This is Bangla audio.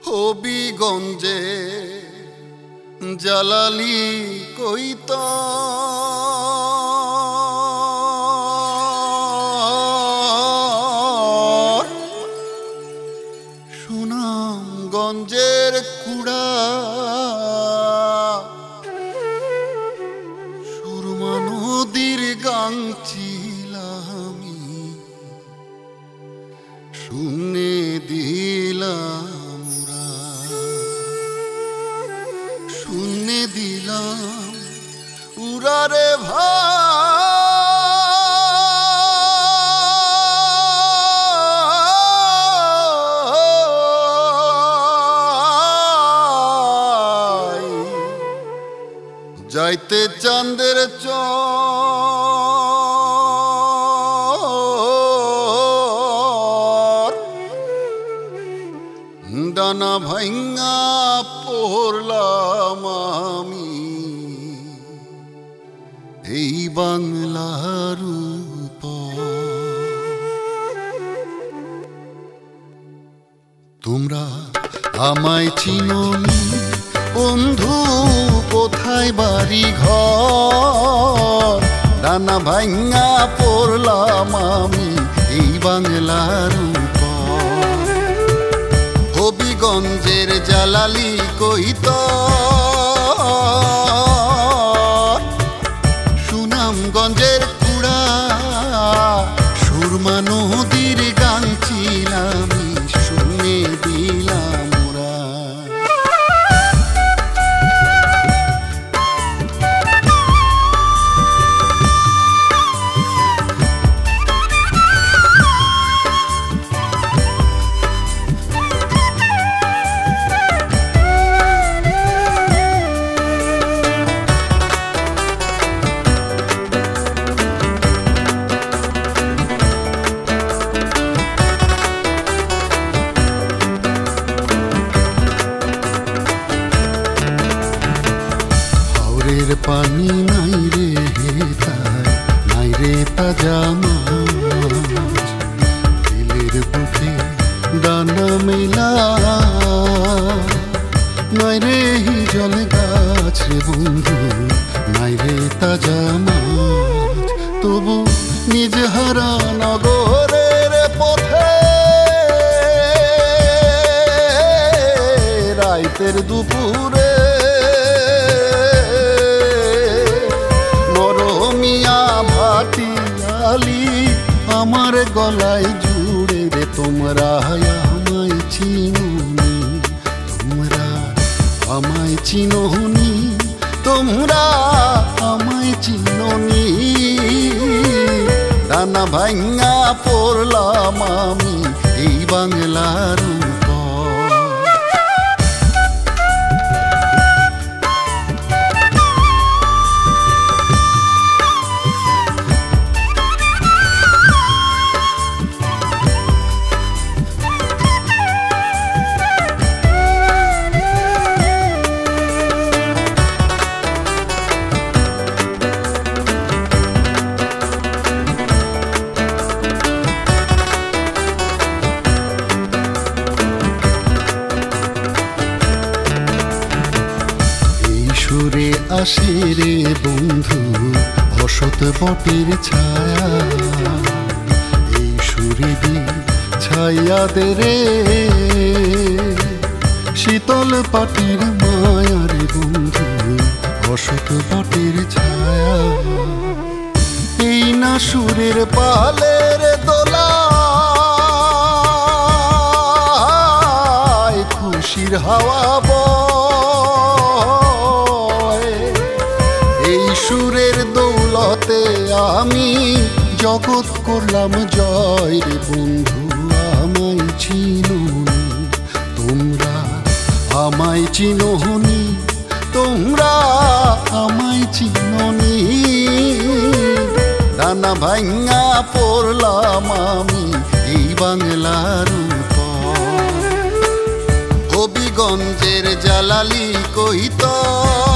হবিগঞ্জে জালালি কইত সুনামগঞ্জের কুড়া সুরমা নদীর গাংচিলামি শুনে দিলাম শুনে দিলাম উড়ারে ভাই যাইতে চাঁদের ডানা ভাঙ্গা পড়লাম আমি এই বাংলার উপর। তোমরা আমায় চিনোনি বন্ধু, কোথায় বাড়ি ঘর? ডানা ভাঙ্গা পড়লাম আমি এই বাংলার উপর। হবিগঞ্জের জালালি কইত সুনামগঞ্জের কুড়া সুরমা নদীর গাংচিলামি শুনে দিলাম ওরা। পানি নাই রে হেতায়, নাই রে তাজা মাছ, দিলের বুকে ডানা মেলা নাই রে হিজল গাছ রে বন্ধু, নাই রে তাজা মাছ। তবু নিজ হারা নগরের পথে রাইতের দুপুরে আমার গলায় জুড়ে রে তোমরা আমায় চিনোনি, তোমরা আমায় চিনোনি, তোমরা আমায় চিনোনি। ডানা ভাঙ্গা পড়লাম আমি এই বাংলার উপর। সুরে আসে রে বন্ধু অসৎ বটের ছায়া, এই সুরে দি ছায়া দে রে শীতল পাটির মায়া রে বন্ধু অসৎ বটের ছায়া। এই না সুরের পালের দোলা খুশির হাওয়া সুরের দৌলতে আমি জগৎ করলাম জয় রে বন্ধু। আমায় চিনোনি, তোমরা আমায় চিনোনি, তোমরা আমায় চিনোনি। ডানা ভাঙ্গা পড়লাম আমি এই বাংলার উপর। হবিগঞ্জের জালালি কইত